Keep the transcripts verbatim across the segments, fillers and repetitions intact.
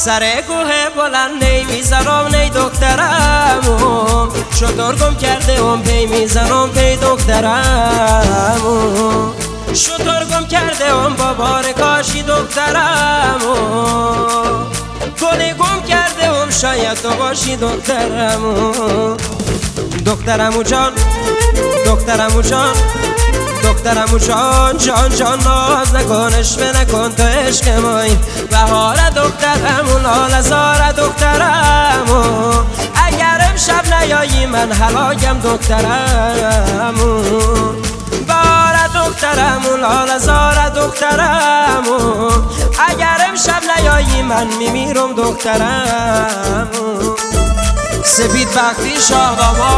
سر کوه بلند نمیذارم نی دخترمو شطور گم کرده ام پی میزنم پی دخترمو شطور گم کرده ام بابار کاشی دخترمو گلی گم کرده ام شاید تو باشی دخترمو دخترمو جان دخترمو جان دخترمو جان جان جان ناز نکن اشوه نکن تو عشق مایی بهار دخترمو لال زار دخترمو اگر امشب نیایی من هلاکم دخترمو بهار دخترمو لال زار دخترمو اگر امشب نیایی من میمیرم دخترمو سپید بختی شاه بابا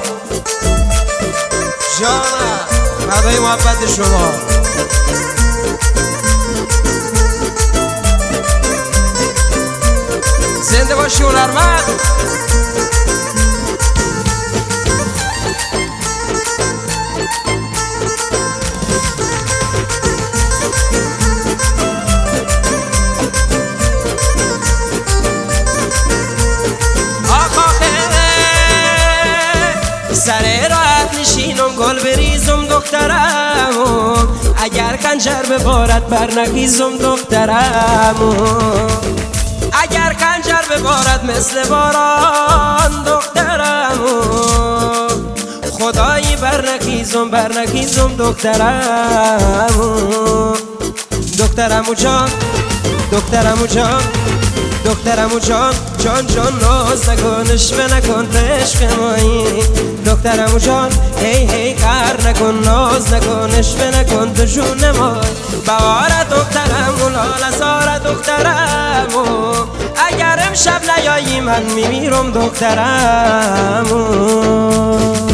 جانم فدای محبت شما زنده باشی هنرمند سر راحت نشینم گل بریزم دخترمو اگر خنجر ببارد برنخیزم دخترمو اگر خنجر ببارد مثل باران دخترمو خدایی برنخیزم برنخیزم دخترمو دخترمو جان دخترمو جان دخترمو جان جان جان ناز نکن اشوه نکن تو عشق مایی دخترمو جان هی هی قهر نکن ناز نکن اشوه نکن تو جون مای بهار دخترمو لال زار دخترمو اگر امشب نیایی من میمیرم دخترمو